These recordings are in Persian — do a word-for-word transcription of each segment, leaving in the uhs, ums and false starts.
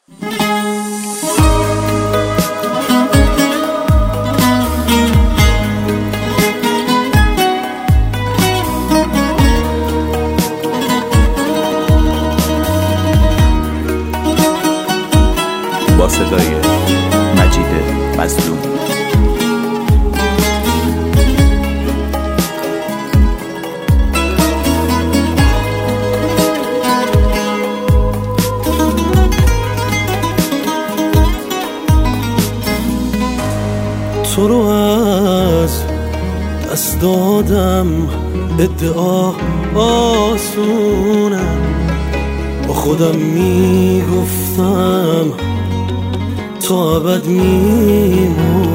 با صدای مجید مظلوم. تو رو از دست دادم، ادعا آسونه، با خودم میگفتم تا ابد میمونم.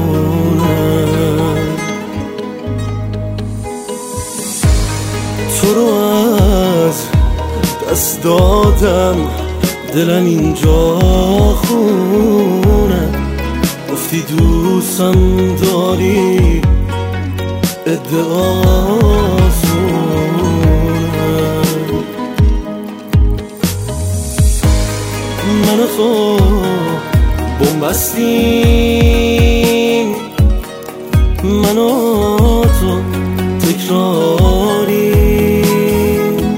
تو رو از دست دادم، دلم اینجا خونه، گفتی دوستم داری، ادعا آسونه. من و تو بومبستیم، من و تو تکراریم،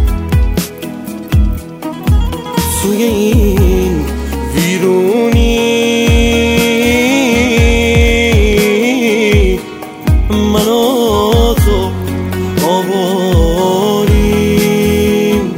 توی این ویرونی من و تو آواریم.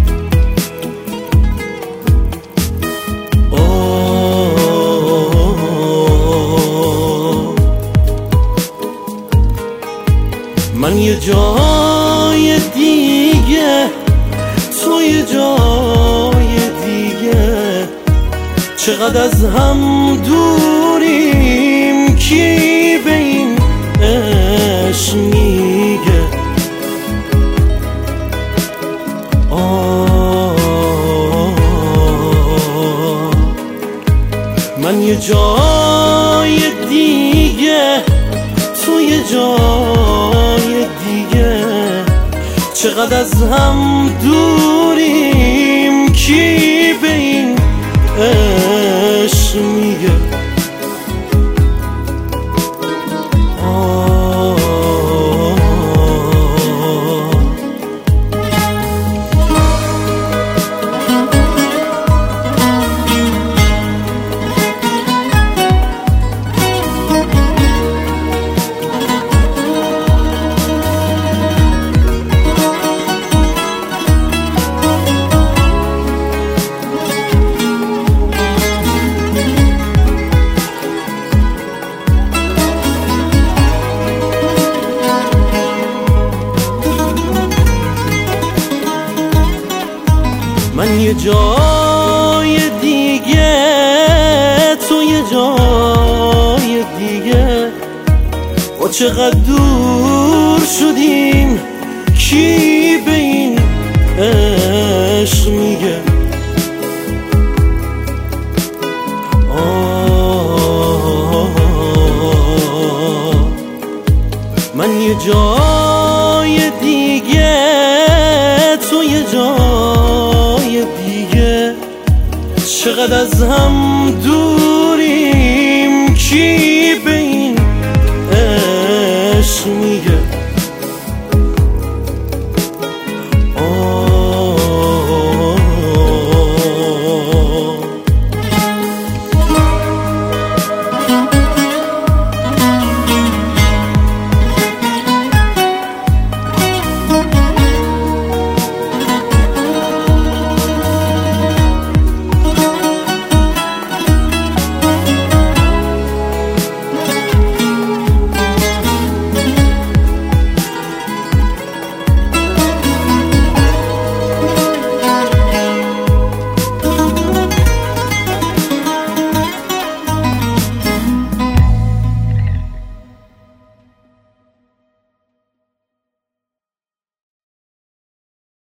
من یه جای دیگه، تو یه جای دیگه، چقدر از هم دوریم، کی به این عشق میگه؟ آه من یه جای دیگه، تو یه جای دیگه، چقدر از هم دوریم، کی به این عشق میگه؟ من یه جای دیگه، تو یه جای دیگه، با چقدر دور شدیم، کی به این عشق میگه؟ آه من یه جای دیگه، تو یه جای دیگه، چقدر از هم دوریم، کی